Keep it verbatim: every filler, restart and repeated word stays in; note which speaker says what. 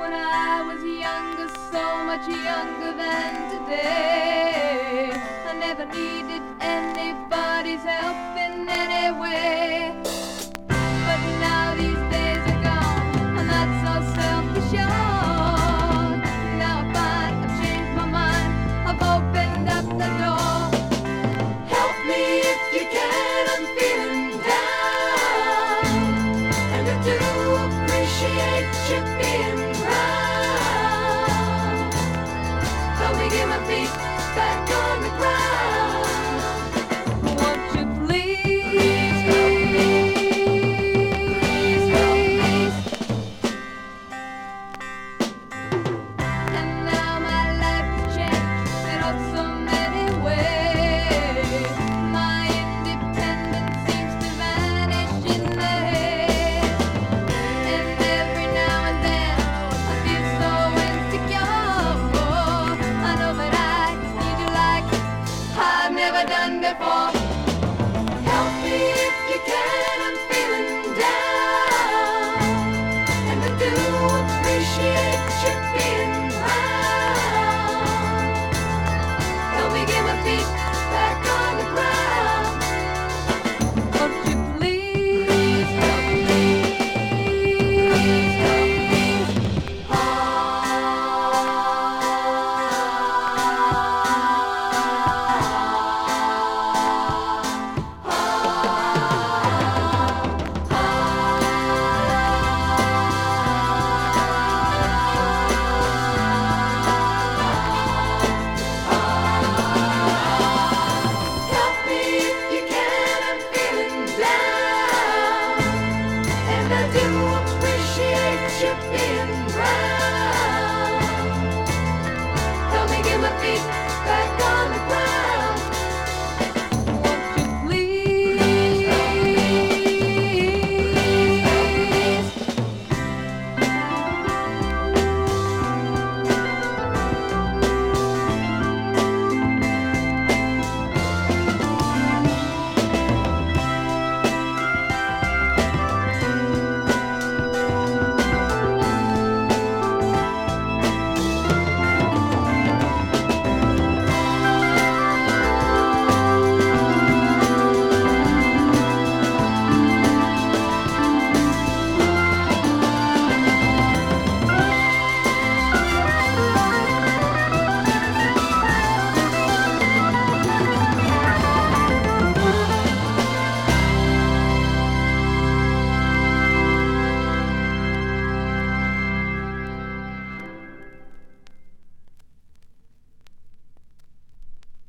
Speaker 1: when I was younger, so much younger than today. I never needed anybody's help in any way. But now these days are gone, I'm not so self-assured. Now I find I've changed my mind, I've opened up the door. Help me if you can, I'm feeling down, and I do appreciate you being round. Help me get my feet back on the ground. Won't you please help me? Please help me. And now my life has changed in oh so many ways. My independence seems to vanish in the haze. And every now and then I feel so insecure. I know that I need you like I've never done before. Help me if you can, I'm feeling down, and I do appreciate you being round. Help me get my feet back on the ground. Won't you please help me? Please help me. Ah, help me if you can, I'm feeling down, and I do appreciate you being